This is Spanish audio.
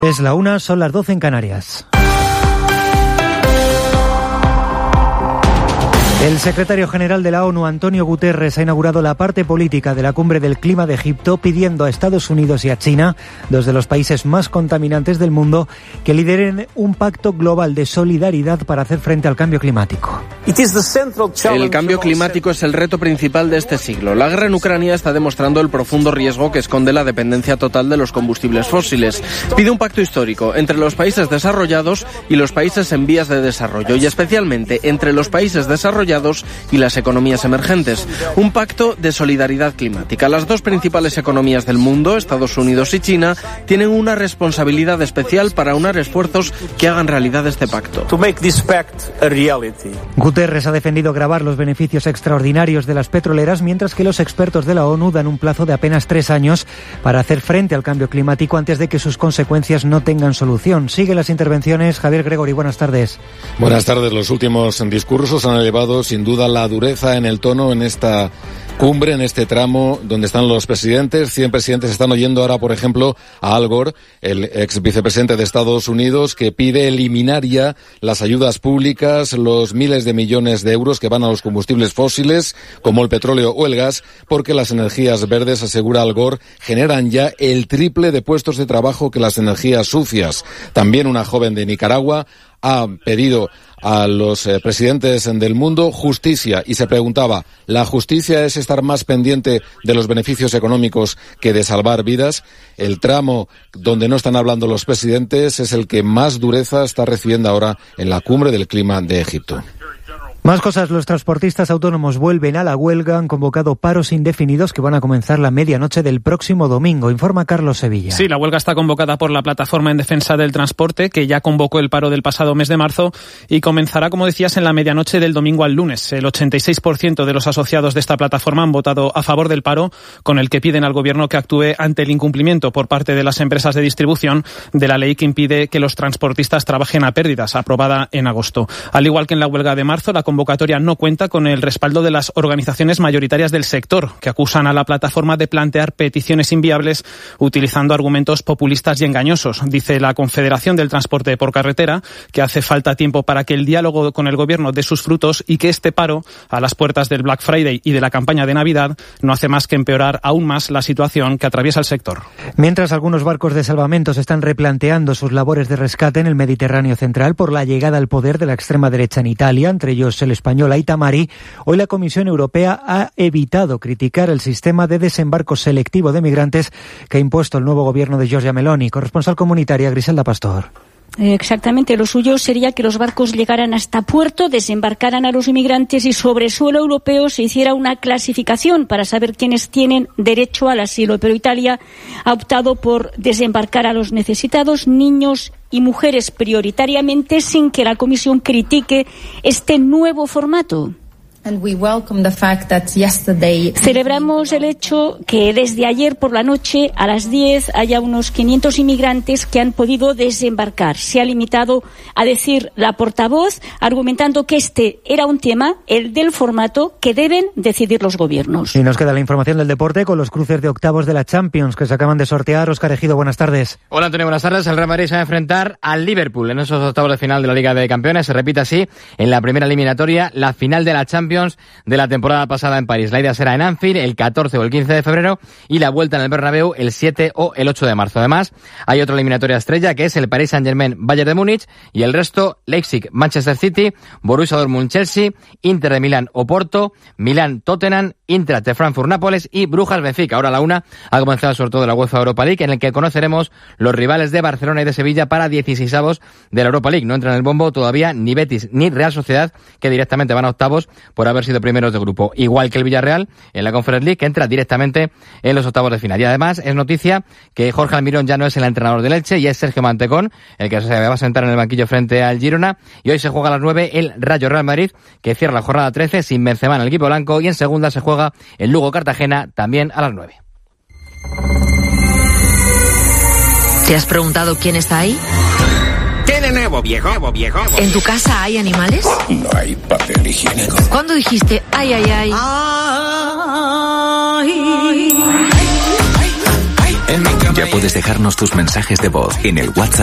Es la 1, son las 12 en Canarias. El secretario general de la ONU, Antonio Guterres, ha inaugurado la parte política de la Cumbre del Clima de Egipto, pidiendo a Estados Unidos y a China, dos de los países más contaminantes del mundo, que lideren un pacto global de solidaridad para hacer frente al cambio climático. El cambio climático es el reto principal de este siglo. La guerra en Ucrania está demostrando el profundo riesgo que esconde la dependencia total de los combustibles fósiles. Pide un pacto histórico entre los países desarrollados y los países en vías de desarrollo, y especialmente entre los países desarrollados y las economías emergentes. Un pacto de solidaridad climática. Las dos principales economías del mundo, Estados Unidos y China, tienen una responsabilidad especial para unar esfuerzos que hagan realidad este pacto. Guterres ha defendido gravar los beneficios extraordinarios de las petroleras, mientras que los expertos de la ONU dan un plazo de apenas 3 años para hacer frente al cambio climático antes de que sus consecuencias no tengan solución. Siguen las intervenciones. Javier Gregori, buenas tardes. Buenas tardes. Los últimos discursos han elevado sin duda la dureza en el tono en esta cumbre, en este tramo donde están los presidentes. 100 presidentes están oyendo ahora, por ejemplo, a Al Gore, el ex vicepresidente de Estados Unidos, que pide eliminar ya las ayudas públicas, los miles de millones de euros que van a los combustibles fósiles, como el petróleo o el gas, porque las energías verdes, asegura Al Gore, generan ya el triple de puestos de trabajo que las energías sucias. También una joven de Nicaragua ha pedido a los presidentes del mundo justicia y se preguntaba, ¿la justicia es estar más pendiente de los beneficios económicos que de salvar vidas? El tramo donde no están hablando los presidentes es el que más dureza está recibiendo ahora en la Cumbre del Clima de Egipto. Más cosas, los transportistas autónomos vuelven a la huelga, han convocado paros indefinidos que van a comenzar la medianoche del próximo domingo, informa Carlos Sevilla. Sí, la huelga está convocada por la Plataforma en Defensa del Transporte, que ya convocó el paro del pasado mes de marzo y comenzará, como decías, en la medianoche del domingo al lunes. El 86% de los asociados de esta plataforma han votado a favor del paro, con el que piden al gobierno que actúe ante el incumplimiento por parte de las empresas de distribución de la ley que impide que los transportistas trabajen a pérdidas, aprobada en agosto. Al igual que en la huelga de marzo, la convocatoria no cuenta con el respaldo de las organizaciones mayoritarias del sector, que acusan a la plataforma de plantear peticiones inviables utilizando argumentos populistas y engañosos. Dice la Confederación del Transporte por Carretera que hace falta tiempo para que el diálogo con el gobierno dé sus frutos y que este paro, a las puertas del Black Friday y de la campaña de Navidad, no hace más que empeorar aún más la situación que atraviesa el sector. Mientras algunos barcos de salvamentos están replanteando sus labores de rescate en el Mediterráneo central por la llegada al poder de la extrema derecha en Italia, entre ellos el español Aita Mari, hoy la Comisión Europea ha evitado criticar el sistema de desembarco selectivo de migrantes que ha impuesto el nuevo gobierno de Giorgia Meloni. Corresponsal comunitaria Griselda Pastor. Exactamente, lo suyo sería que los barcos llegaran hasta puerto, desembarcaran a los inmigrantes y sobre suelo europeo se hiciera una clasificación para saber quiénes tienen derecho al asilo. Pero Italia ha optado por desembarcar a los necesitados, niños y mujeres prioritariamente, sin que la Comisión critique este nuevo formato. Celebramos el hecho que desde ayer por la noche a las 10 haya unos 500 inmigrantes que han podido desembarcar. Se ha limitado a decir la portavoz, argumentando que este era un tema, el del formato, que deben decidir los gobiernos. Y nos queda la información del deporte con los cruces de octavos de la Champions que se acaban de sortear. Óscar Ejido, buenas tardes. Hola Antonio, buenas tardes. El Real Madrid se va a enfrentar al Liverpool en esos octavos de final de la Liga de Campeones. Se repite así en la primera eliminatoria la final de la Champions de la temporada pasada en París. La ida será en Anfield el 14 o el 15 de febrero y la vuelta en el Bernabéu el 7 o el 8 de marzo. Además, hay otra eliminatoria estrella que es el Paris Saint-Germain-Bayern de Múnich y el resto Leipzig-Manchester City, Borussia Dortmund-Chelsea, Inter de Milán-Oporto, Milán-Tottenham, Eintracht de Frankfurt-Nápoles y Brujas-Benfica. Ahora a la 1 ha comenzado el sorteo de la UEFA Europa League en el que conoceremos los rivales de Barcelona y de Sevilla para 16avos de la Europa League. No entran en el bombo todavía ni Betis ni Real Sociedad, que directamente van a octavos por haber sido primeros de grupo, igual que el Villarreal en la Conference League, que entra directamente en los octavos de final. Y además es noticia que Jorge Almirón ya no es el entrenador del Elche y es Sergio Mantecón el que se va a sentar en el banquillo frente al Girona. Y hoy se juega a las 9 el Rayo Real Madrid, que cierra la jornada 13 sin Benzema en el equipo blanco, y en segunda se juega el Lugo Cartagena también a las 9. ¿Te has preguntado quién está ahí? ¿Qué de nuevo, viejo? ¿En tu casa hay animales? No hay papel higiénico. ¿Cuándo dijiste ay, ay, ay? En mi cama Ya puedes dejarnos tus mensajes de voz en el WhatsApp